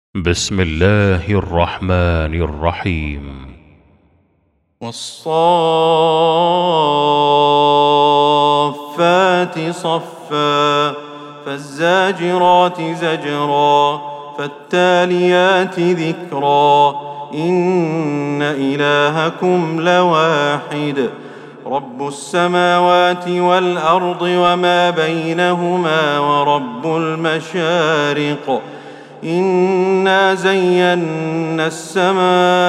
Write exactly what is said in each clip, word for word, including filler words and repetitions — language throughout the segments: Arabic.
بسم الله الرحمن الرحيم. والصافات صفا فالزاجرات زجرا فالتاليات ذكرا إن إلهكم لواحد رب السماوات والأرض وما بينهما ورب المشارق إنا زينا السماء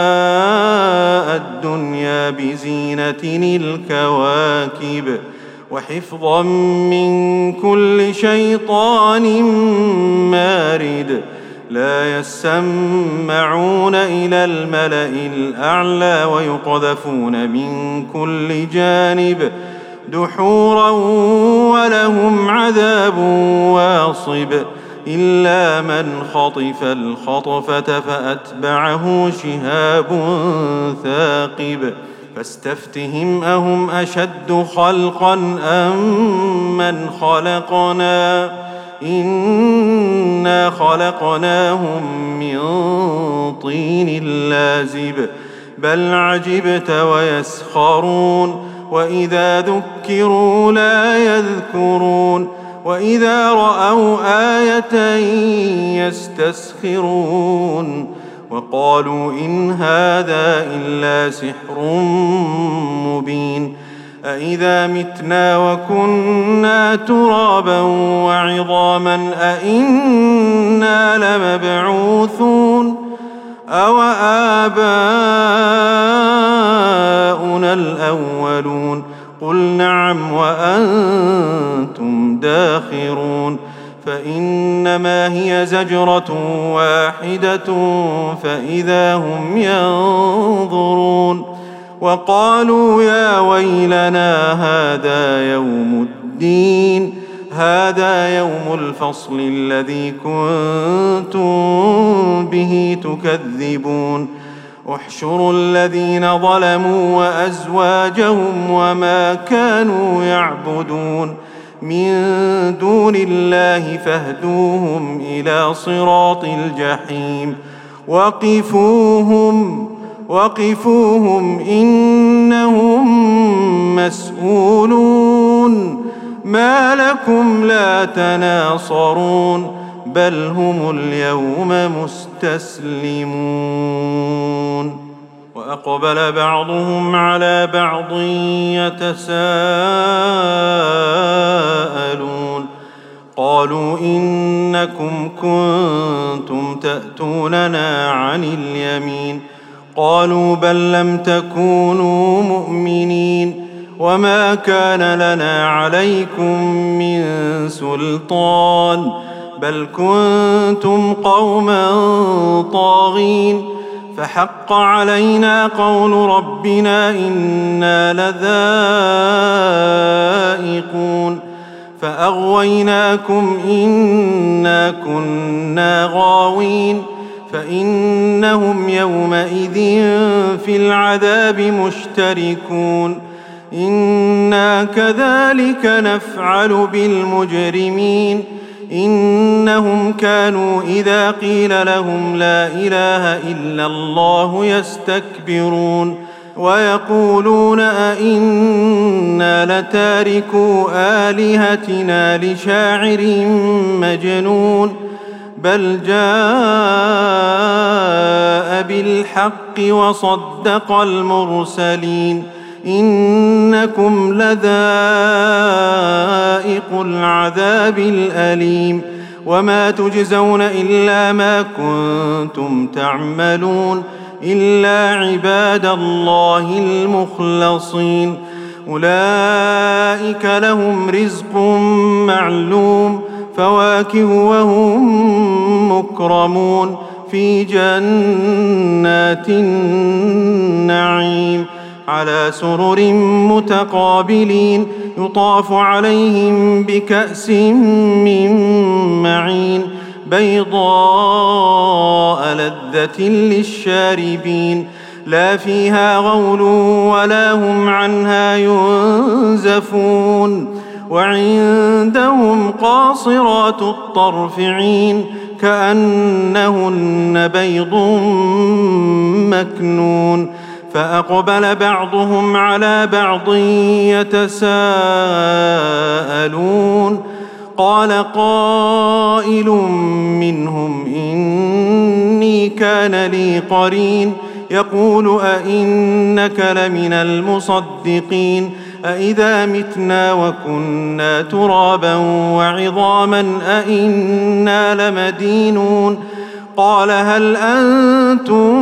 الدنيا بزينة الكواكب وحفظا من كل شيطان مارد لا يسمعون إلى الملأ الأعلى ويقذفون من كل جانب دحورا ولهم عذاب واصب إلا من خطف الخطفة فأتبعه شهاب ثاقب فاستفتهم أهم أشد خلقا أم من خلقنا إنا خلقناهم من طين لازب بل عجبت ويسخرون وإذا ذكروا لا يذكرون وإذا رأوا آية يستسخرون وقالوا إن هذا إلا سحر مبين أإذا متنا وكنا ترابا وعظاما أإنا لمبعوثون أو آباؤنا الأولون قل نعم وأنتم داخرون فإنما هي زجرة واحدة فإذا هم ينظرون وقالوا يا ويلنا هذا يوم الدين هذا يوم الفصل الذي كنتم به تكذبون احشروا الذين ظلموا وأزواجهم وما كانوا يعبدون من دون الله فاهدوهم إلى صراط الجحيم وقفوهم وقفوهم إنهم مسؤولون ما لكم لا تناصرون بل هم اليوم مستسلمون وأقبل بعضهم على بعض يتساءلون قالوا إنكم كنتم تأتوننا عن اليمين قالوا بل لم تكونوا مؤمنين وما كان لنا عليكم من سلطان بل كنتم قوما طاغين فحق علينا قول ربنا إنا لذائقون فأغويناكم إنا كنا غاوين فإنهم يومئذ في العذاب مشتركون إنا كذلك نفعل بالمجرمين إنهم كانوا إذا قيل لهم لا إله إلا الله يستكبرون ويقولون أئنا لتاركو آلهتنا لشاعر مجنون بل جاء بالحق وصدق المرسلين إنكم لذائق العذاب الأليم وما تجزون إلا ما كنتم تعملون إلا عباد الله المخلصين أولئك لهم رزق معلوم فواكه وهم مكرمون في جنات النعيم على سرر متقابلين يطاف عليهم بكأس من معين بيضاء لذة للشاربين لا فيها غول ولا هم عنها ينزفون وعندهم قاصرات الطرف عين كأنهن بيض مكنون فأقبل بعضهم على بعض يتساءلون قال قائل منهم إني كان لي قرين يقول أئنك لمن المصدقين أئذا متنا وكنا ترابا وعظاما أئنا لمدينون قال هل أنتم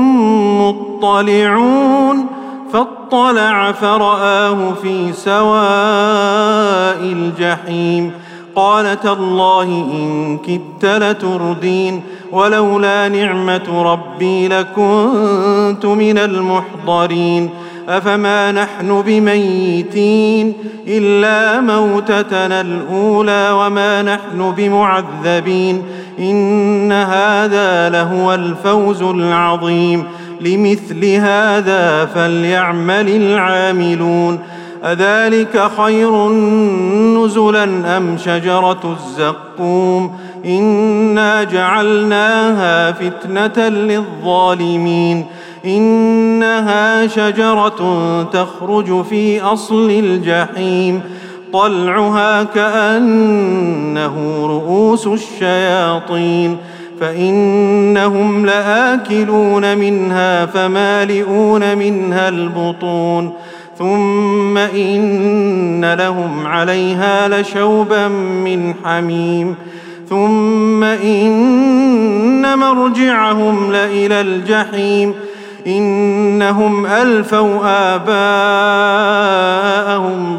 مطلعون فاطلع فرآه في سواء الجحيم قال تالله إن كدت لتردين ولولا نعمة ربي لكنت من المحضرين أفما نحن بميتين إلا موتتنا الأولى وما نحن بمعذبين إن هذا لهو الفوز العظيم لمثل هذا فليعمل العاملون أذلك خير نزلا أم شجرة الزقوم إنا جعلناها فتنة للظالمين إنها شجرة تخرج في أصل الجحيم طلعها كأنه رؤوس الشياطين فإنهم لآكلون منها فمالئون منها البطون ثم إن لهم عليها لشوبا من حميم ثم إن مرجعهم لإلى الجحيم إنهم ألفوا آباءهم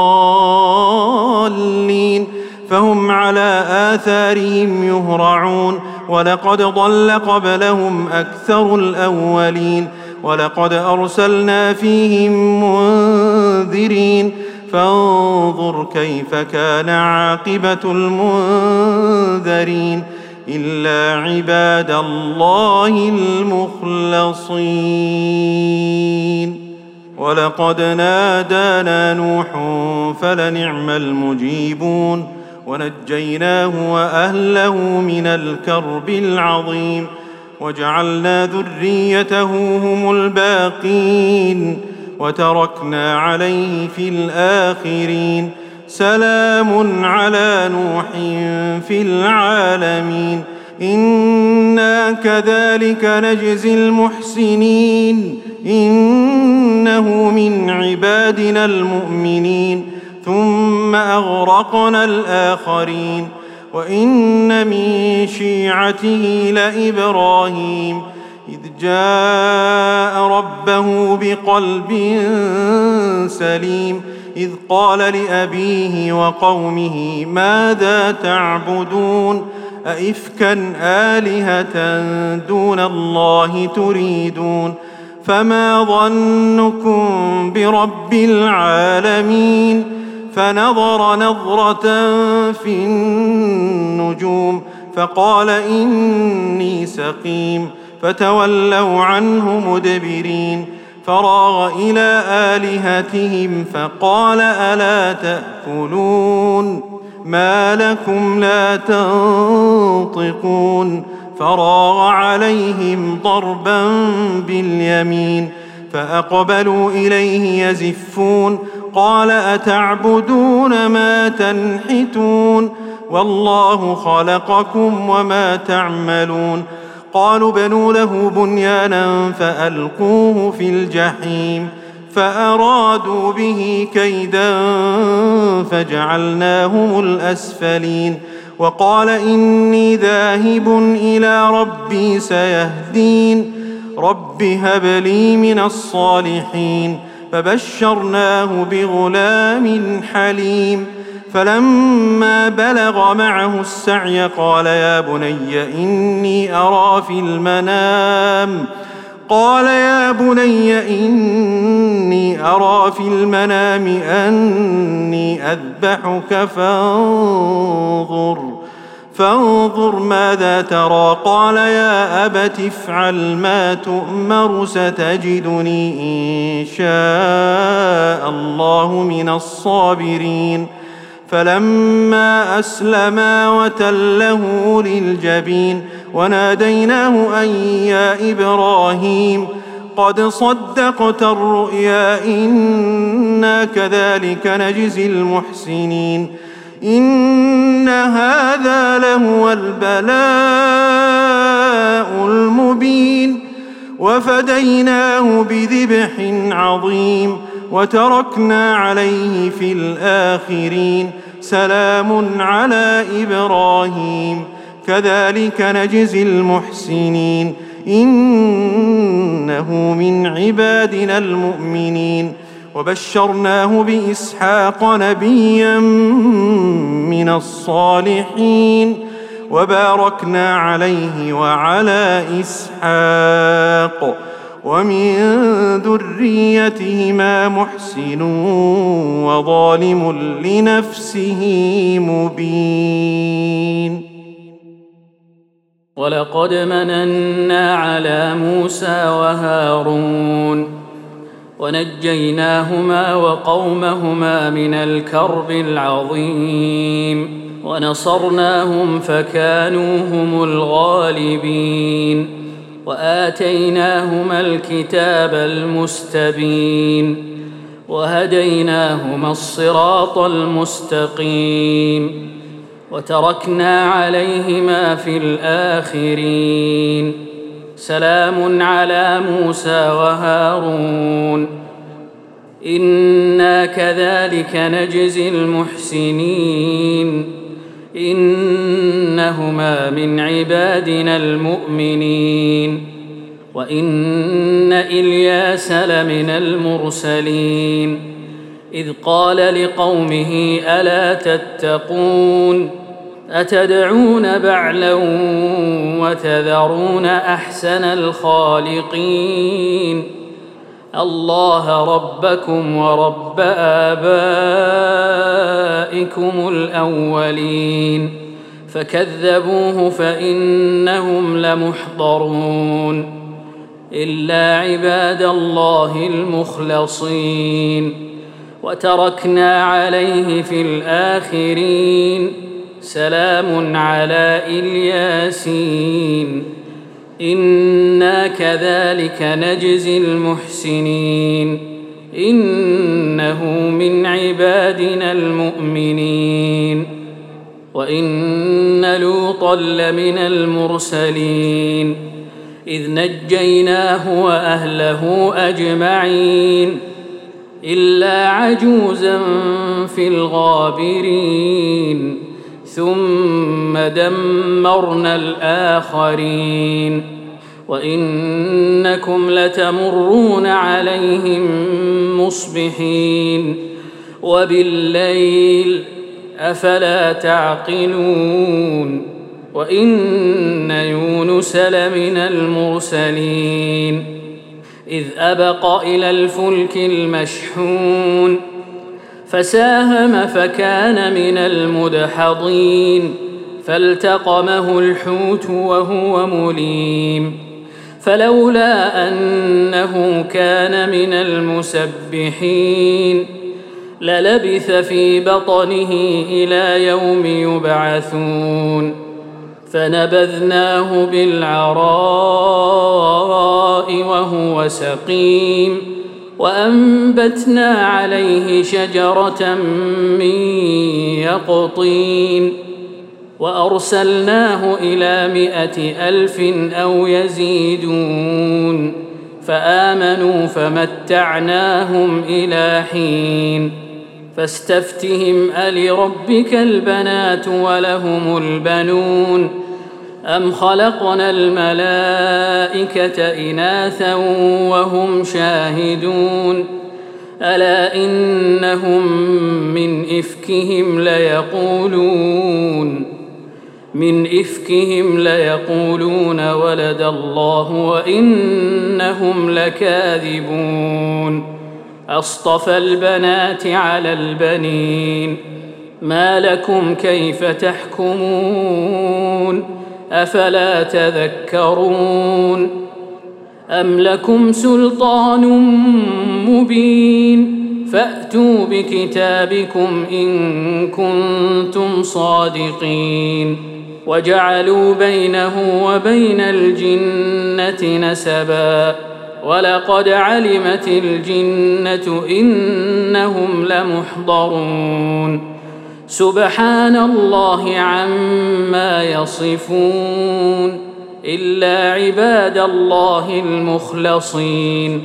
ضالين فهم على آثارهم يهرعون ولقد ضل قبلهم أكثر الأولين ولقد أرسلنا فيهم منذرين فانظر كيف كان عاقبة المنذرين إلا عباد الله المخلصين ولقد نادانا نوح فلنعم المجيبون ونجيناه وأهله من الكرب العظيم وجعلنا ذريته هم الباقين وتركنا عليه في الآخرين سلام على نوح في العالمين إنا كذلك نجزي المحسنين إنه من عبادنا المؤمنين ثم أغرقنا الآخرين وإن من شيعته لإبراهيم إذ جاء ربه بقلب سليم إذ قال لأبيه وقومه ماذا تعبدون أئفكا آلهة دون الله تريدون فما ظنكم برب العالمين فنظر نظرة في النجوم فقال إني سقيم فتولوا عنه مدبرين فراغ إلى آلهتهم فقال ألا تأكلون ما لكم لا تنطقون فراغ عليهم ضربا باليمين فأقبلوا إليه يزفون قال أتعبدون ما تنحتون والله خلقكم وما تعملون قالوا بنوا له بنيانا فألقوه في الجحيم فأرادوا به كيدا فجعلناهم الأسفلين وقال إني ذاهب إلى ربي سيهدين رب هب لي من الصالحين فبشرناه بغلام حليم فلما بلغ معه السعي قال يا بني إني أرى في المنام قال يا بني إني أرى في المنام أني أذبحك فانظر فانظر ماذا ترى قال يا أبت افعل ما تؤمر ستجدني إن شاء الله من الصابرين فلما أسلما وتله للجبين وناديناه أن يا إبراهيم قد صدقت الرؤيا إنا كذلك نجزي المحسنين إن هذا لهو البلاء المبين وفديناه بذبح عظيم وتركنا عليه في الآخرين سلام على إبراهيم كذلك نجزي المحسنين إنه من عبادنا المؤمنين وبشرناه بإسحاق نبيا من الصالحين وباركنا عليه وعلى إسحاق ومن ذريتهما محسن وظالم لنفسه مبين. ولقد مننا على موسى وهارون ونجيناهما وقومهما من الكرب العظيم ونصرناهم فكانوا هم الغالبين وآتيناهما الكتاب المستبين وهديناهما الصراط المستقيم وتركنا عليهما في الآخرين سلام على موسى وهارون إنا كذلك نجزي المحسنين إنهما من عبادنا المؤمنين وإن إلياس لمن المرسلين إذ قال لقومه ألا تتقون أتدعون بعلا وتذرون أحسن الخالقين الله ربكم ورب آبائكم الأولين فكذبوه فإنهم لمحضرون إلا عباد الله المخلصين وتركنا عليه في الآخرين سلام على الياسين إنا كذلك نجزي المحسنين إنه من عبادنا المؤمنين وإن لوطا لمن المرسلين إذ نجيناه وأهله أجمعين إلا عجوزا في الغابرين ثم دمرنا الآخرين وإنكم لتمرون عليهم مصبحين وبالليل أفلا تعقلون وإن يونس لمن المرسلين إذ أبق إلى الفلك المشحون فساهم فكان من المدحضين فالتقمه الحوت وهو مليم فلولا أنه كان من المسبحين للبث في بطنه إلى يوم يبعثون فنبذناه بالعراء وهو سقيم وأنبتنا عليه شجرة من يقطين وأرسلناه إلى مائة ألف أو يزيدون فآمنوا فمتعناهم إلى حين فاستفتهم ألربك البنات ولهم البنون أم خلقنا الملائكة إناثا وهم شاهدون ألا إنهم من إفكهم ليقولون من إفكهم ليقولون ولد الله وإنهم لكاذبون أصطفى البنات على البنين ما لكم كيف تحكمون أفلا تذكرون أم لكم سلطان مبين فأتوا بكتابكم إن كنتم صادقين وجعلوا بينه وبين الجنة نسبا ولقد علمت الجنة إنهم لمحضرون سبحان الله عما يصفون إلا عباد الله المخلصين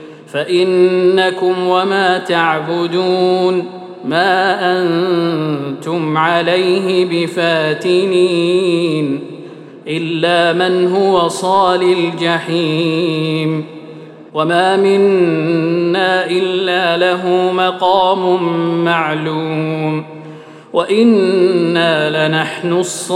فإنكم وما تعبدون ما أنتم عليه بفاتنين إلا من هو صال الجحيم وما منا إلا له مقام معلوم وإنا لنحن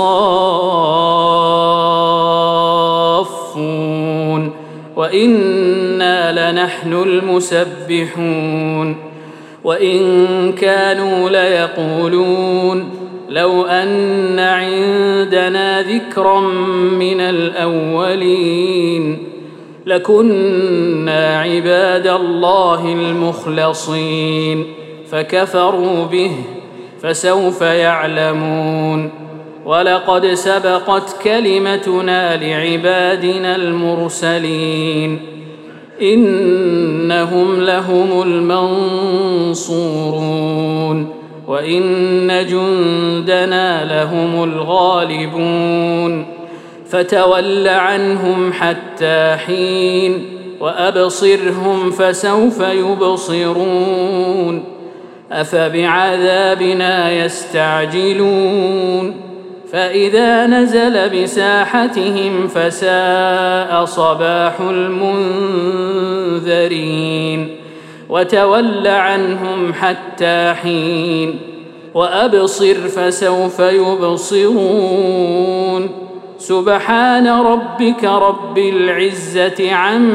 الصافون وإنا لنحن المسبحون وإن كانوا ليقولون لو أن عندنا ذكرا من الأولين لكنا عباد الله المخلصين فكفروا به فسوف يعلمون ولقد سبقت كلمتنا لعبادنا المرسلين إنهم لهم المنصورون وإن جندنا لهم الغالبون فتول عنهم حتى حين وأبصرهم فسوف يبصرون أفبعذابنا يستعجلون فإذا نزل بساحتهم فساء صباح المنذرين وتول عنهم حتى حين وأبصر فسوف يبصرون سبحان ربك رب العزة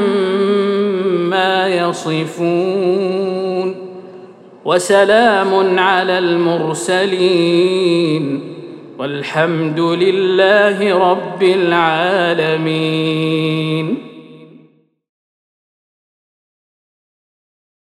عما يصفون وسلام على المرسلين والحمد لله رب العالمين.